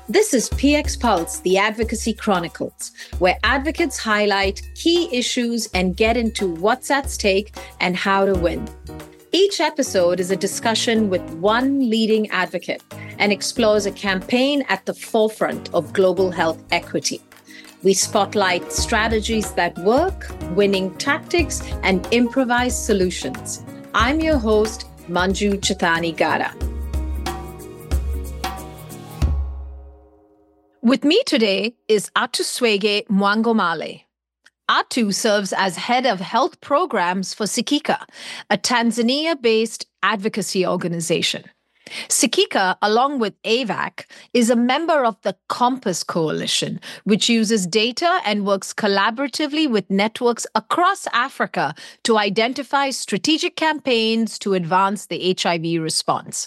This is PX Pulse, the Advocacy Chronicles, where advocates highlight key issues and get into what's at stake and how to win. Each episode is a discussion with one leading advocate and explores a campaign at the forefront of global health equity. We spotlight strategies that work, winning tactics, and improvised solutions. I'm your host, Manju Chathani Gara. With me today is Atuswege Mwangomale. Atu serves as head of health programs for Sikika, a Tanzania-based advocacy organization. Sikika, along with AVAC, is a member of the Compass Coalition, which uses data and works collaboratively with networks across Africa to identify strategic campaigns to advance the HIV response.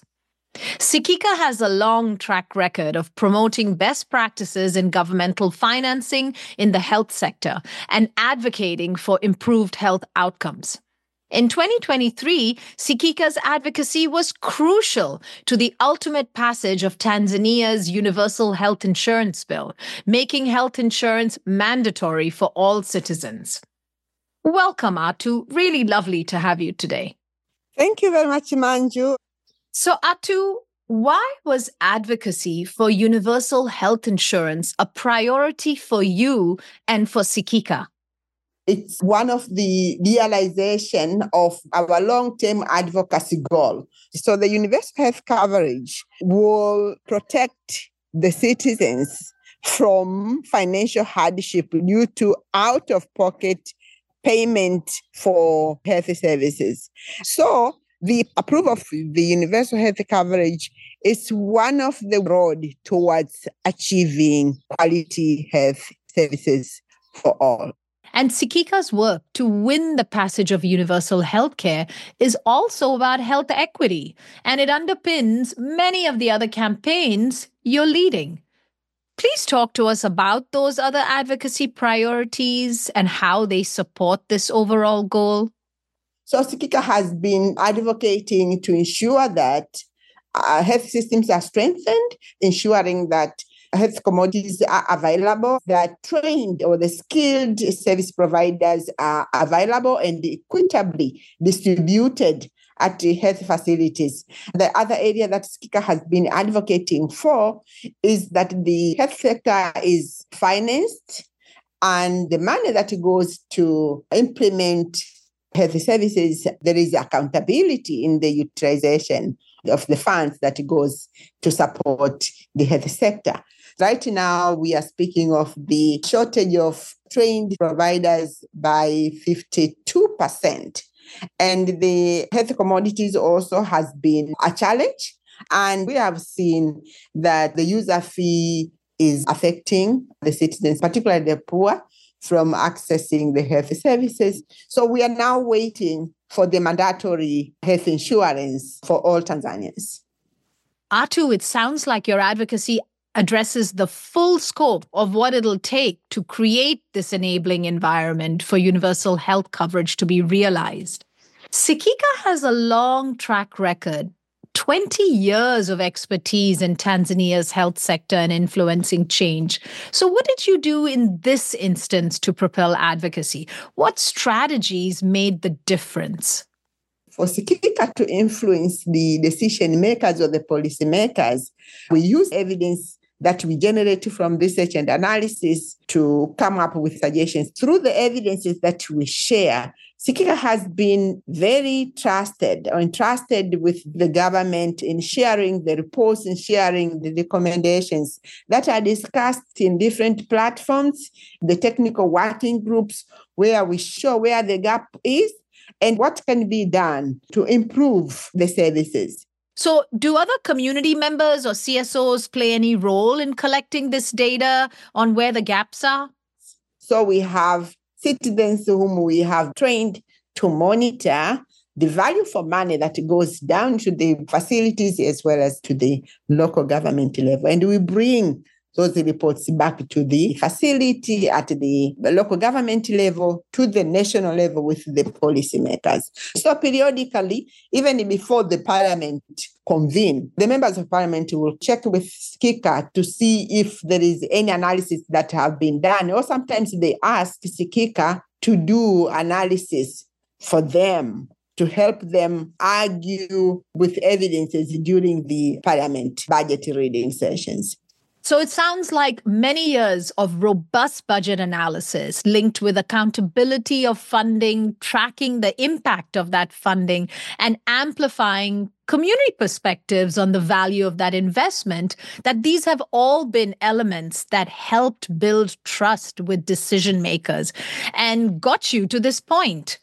Sikika has a long track record of promoting best practices in governmental financing in the health sector and advocating for improved health outcomes. In 2023, Sikika's advocacy was crucial to the ultimate passage of Tanzania's Universal Health Insurance Bill, making health insurance mandatory for all citizens. Welcome, Atu. Really lovely to have you today. Thank you very much, Manju. So, Atu, why was advocacy for universal health insurance a priority for you and for Sikika? It's one of the realization of our long-term advocacy goal. So the universal health coverage will protect the citizens from financial hardship due to out-of-pocket payment for health services. So the approval of the universal health coverage is one of the road towards achieving quality health services for all. And Sikika's work to win the passage of universal healthcare is also about health equity, and it underpins many of the other campaigns you're leading. Please talk to us about those other advocacy priorities and how they support this overall goal. So Sikika has been advocating to ensure that health systems are strengthened, ensuring that health commodities are available, that trained or the skilled service providers are available and equitably distributed at the health facilities. The other area that Sikika has been advocating for is that the health sector is financed and the money that goes to implement health services, there is accountability in the utilization of the funds that goes to support the health sector. Right now, we are speaking of the shortage of trained providers by 52%. And the health commodities also has been a challenge. And we have seen that the user fee is affecting the citizens, particularly the poor, from accessing the health services. So we are now waiting for the mandatory health insurance for all Tanzanians. Atu, it sounds like your advocacy addresses the full scope of what it'll take to create this enabling environment for universal health coverage to be realized. Sikika has a long track record, 20 years of expertise in Tanzania's health sector and influencing change. So what did you do in this instance to propel advocacy? What strategies made the difference? For Sikika to influence the decision makers or the policy makers, we use evidence that we generate from research and analysis to come up with suggestions. Through the evidences that we share, Sikika has been very trusted or entrusted with the government in sharing the reports and sharing the recommendations that are discussed in different platforms, the technical working groups, where we show where the gap is and what can be done to improve the services. So do other community members or CSOs play any role in collecting this data on where the gaps are? So we have citizens whom we have trained to monitor the value for money that goes down to the facilities as well as to the local government level. And we bring those reports back to the facility at the local government level to the national level with the policymakers. So periodically, even before the parliament convene, the members of parliament will check with SCICA to see if there is any analysis that have been done, or sometimes they ask SCICA to do analysis for them to help them argue with evidences during the parliament budget reading sessions. So it sounds like many years of robust budget analysis linked with accountability of funding, tracking the impact of that funding, and amplifying community perspectives on the value of that investment, that these have all been elements that helped build trust with decision makers and got you to this point.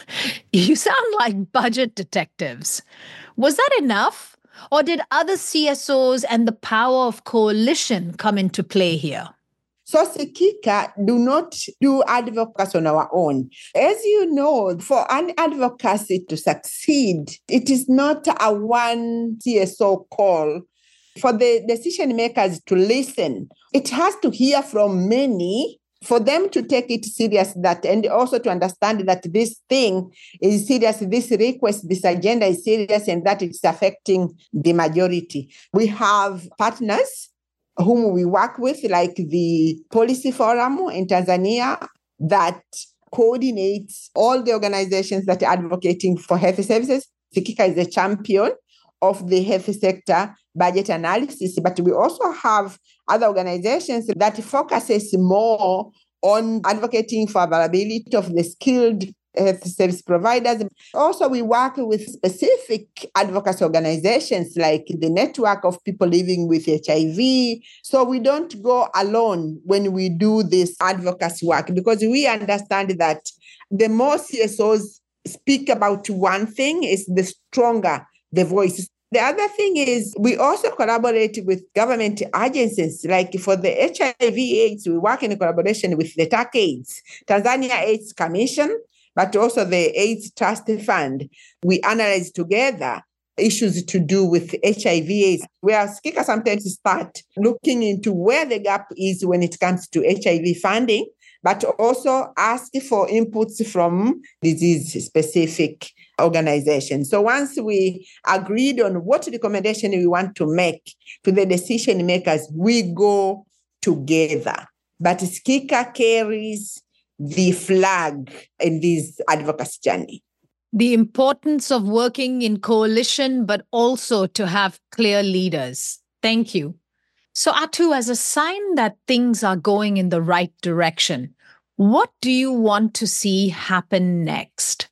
You sound like budget detectives. Was that enough? Or did other CSOs and the power of coalition come into play here? So SCICA do not do advocacy on our own. As you know, for an advocacy to succeed, it is not a one CSO call. For the decision makers to listen, it has to hear from many for them to take it serious, that, and also to understand that this thing is serious, this request, this agenda is serious, and that it's affecting the majority. We have partners whom we work with, like the Policy Forum in Tanzania, that coordinates all the organizations that are advocating for health services. SCICA is a champion of the health sector budget analysis, but we also have other organizations that focuses more on advocating for availability of the skilled health service providers. Also, we work with specific advocacy organizations like the Network of People Living with HIV. So we don't go alone when we do this advocacy work, because we understand that the more CSOs speak about one thing, is the stronger the voice. The other thing is we also collaborate with government agencies. Like for the HIV/AIDS, we work in collaboration with the TACAIDS, Tanzania AIDS Commission, but also the AIDS Trust Fund. We analyze together issues to do with HIV/AIDS, where SCICA sometimes start looking into where the gap is when it comes to HIV funding, but also ask for inputs from disease-specific organizations. So once we agreed on what recommendation we want to make to the decision makers, we go together. But SCICA carries the flag in this advocacy journey. The importance of working in coalition, but also to have clear leaders. Thank you. So Atu, as a sign that things are going in the right direction, what do you want to see happen next?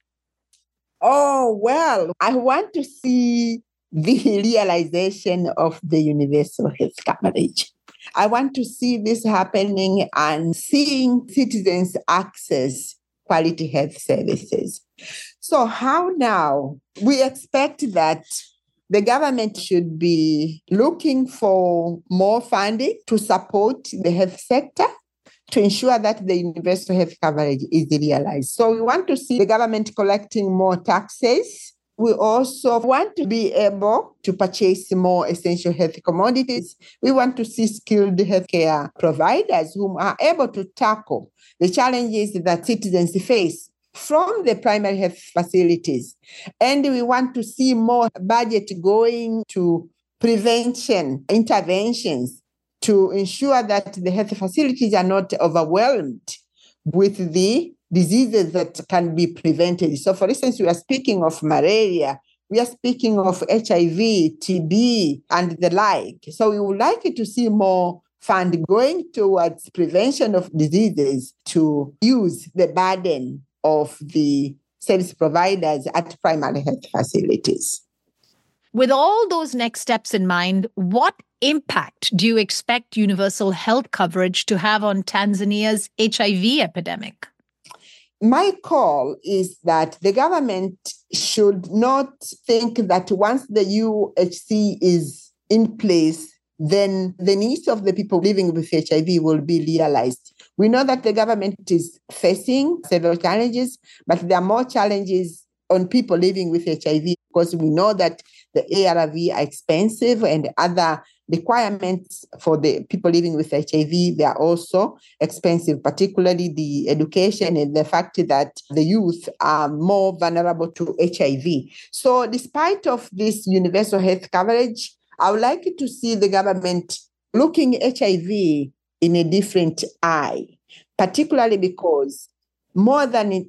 Oh, well, I want to see the realization of the universal health coverage. I want to see this happening and seeing citizens access quality health services. So how now? We expect that the government should be looking for more funding to support the health sector, to ensure that the universal health coverage is realized. So we want to see the government collecting more taxes. We also want to be able to purchase more essential health commodities. We want to see skilled healthcare providers who are able to tackle the challenges that citizens face from the primary health facilities. And we want to see more budget going to prevention interventions to ensure that the health facilities are not overwhelmed with the diseases that can be prevented. So, for instance, we are speaking of malaria, we are speaking of HIV, TB, and the like. So we would like to see more fund going towards prevention of diseases to use the burden of the service providers at primary health facilities. With all those next steps in mind, what impact do you expect universal health coverage to have on Tanzania's HIV epidemic? My call is that the government should not think that once the UHC is in place, then the needs of the people living with HIV will be realized. We know that the government is facing several challenges, but there are more challenges on people living with HIV, because we know that the ARV are expensive and other requirements for the people living with HIV, they are also expensive, particularly the education and the fact that the youth are more vulnerable to HIV. So despite of this universal health coverage, I would like to see the government looking at HIV in a different eye, particularly because more than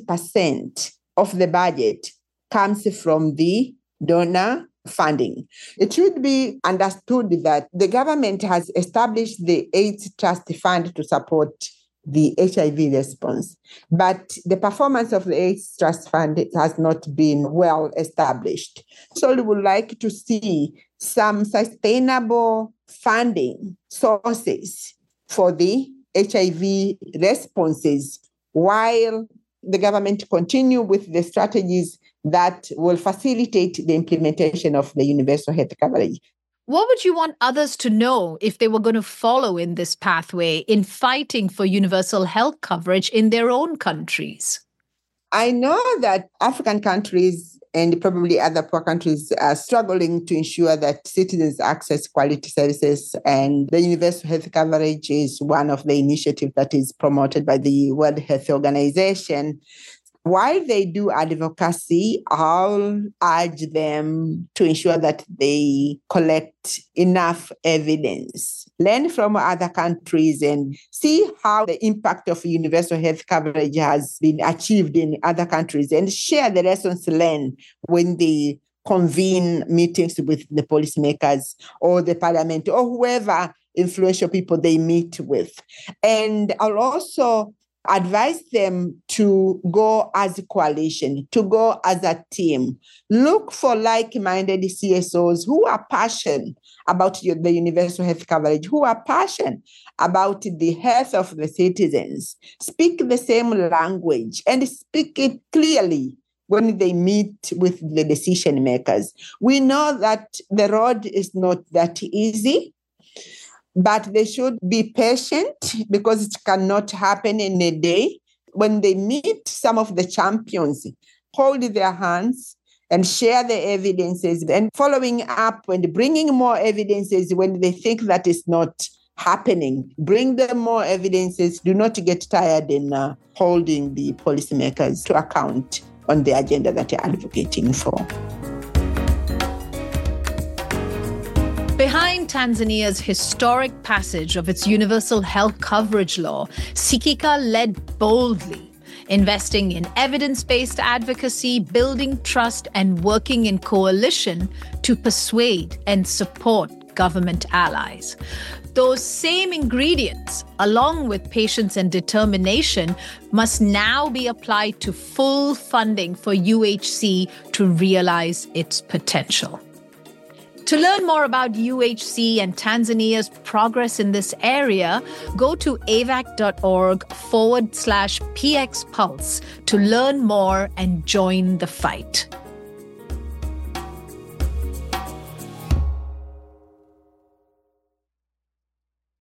90% of the budget comes from the donor funding. It should be understood that the government has established the AIDS Trust Fund to support the HIV response, but the performance of the AIDS Trust Fund has not been well established. So we would like to see some sustainable funding sources for the HIV responses while the government continue with the strategies that will facilitate the implementation of the universal health coverage. What would you want others to know if they were going to follow in this pathway in fighting for universal health coverage in their own countries? I know that African countries and probably other poor countries are struggling to ensure that citizens access quality services, and the universal health coverage is one of the initiatives that is promoted by the World Health Organization. While they do advocacy, I'll urge them to ensure that they collect enough evidence, learn from other countries, and see how the impact of universal health coverage has been achieved in other countries, and share the lessons learned when they convene meetings with the policymakers or the parliament or whoever influential people they meet with. And I'll also advise them to go as a coalition, to go as a team. Look for like-minded CSOs who are passionate about the universal health coverage, who are passionate about the health of the citizens, speak the same language and speak it clearly when they meet with the decision makers. We know that the road is not that easy, but they should be patient because it cannot happen in a day. When they meet some of the champions, hold their hands and share the evidences, and following up and bringing more evidences when they think that is not happening. Bring them more evidences. Do not get tired in holding the policymakers to account on the agenda that you're advocating for. Behind Tanzania's historic passage of its universal health coverage law, Sikika led boldly, investing in evidence-based advocacy, building trust, and working in coalition to persuade and support government allies. Those same ingredients, along with patience and determination, must now be applied to full funding for UHC to realize its potential. To learn more about UHC and Tanzania's progress in this area, go to avac.org/PX Pulse to learn more and join the fight.